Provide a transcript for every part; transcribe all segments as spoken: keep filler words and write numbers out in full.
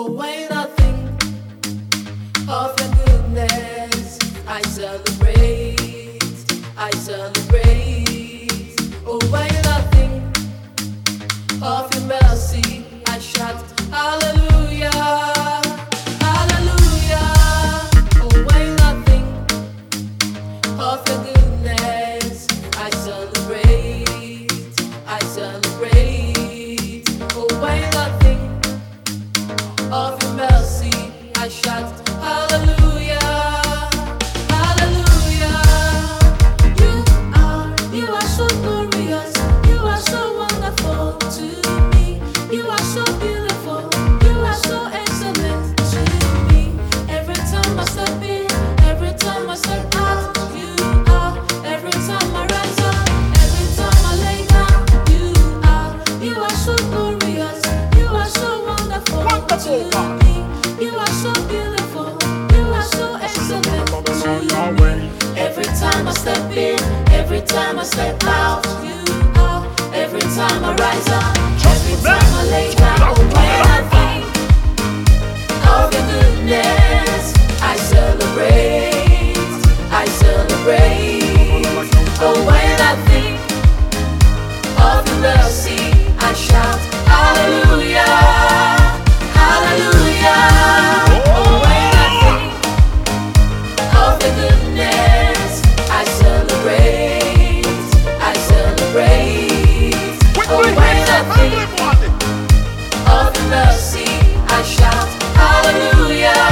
Oh, when I think of your goodness, I celebrate, I celebrate. Oh, when I think of your mercy, I shout hallelujah, hallelujah. Oh, when I think of your goodness, I celebrate, I celebrate. Oh, when I think of your mercy, I shout hallelujah, hallelujah. You are, you are so glorious, you are so wonderful to me. You are so beautiful, you are so excellent to me. Every time I step in, every time I step out, you are. Every time I rise up, every time I lay down, you are. You are so glorious, you are so wonderful to me. You are so beautiful, you are so excellent to me. Every time I step in, every time I step out, you are. Every time I rise up, every time I lay down. When I think of your goodness, I celebrate, I celebrate. Oh, when I think of your mercy, I shout hallelujah, hallelujah. Oh, when I think of your goodness, I celebrate, I celebrate. Oh, when I think of your mercy, I shout hallelujah,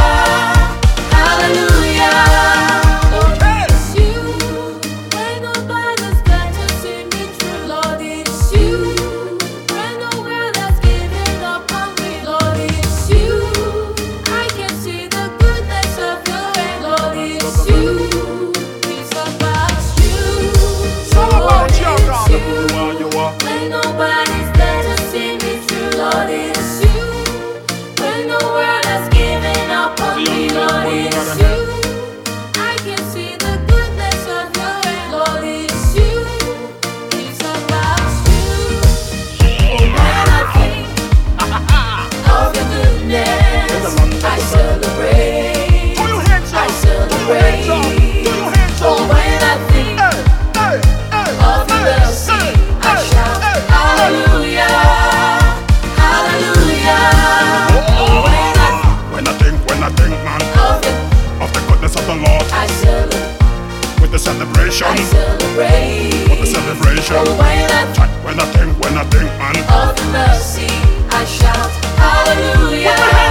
hallelujah. Oh, it's you. When nobody's there to see me through, Lord, it's you. When the world has given up on me, Lord, it's you. I can see the goodness of your hand, Lord, it's you. It's about you. all about you, Lord, God. it's you. You are, you are. When nobody's there to see me through, Lord, it's you. When the world has given up on me, Lord, it's you. I can see the goodness of your hand, Lord, it's you. It's about you. Oh, when I think of your goodness, I celebrate, Throw your hands I up. Throw your hands up. celebrate. Throw your hands Oh, up. when I think Hey, hey, hey, of your hey, mercy, hey, I hey, shout hey, hallelujah, hallelujah. Oh, when I When I think, when I think, man, think of it, of the goodness of the Lord, I celebrate, with the celebration, I celebrate. with the celebration. Oh, when I think When I think, when I think, man, of your mercy, I shout hallelujah,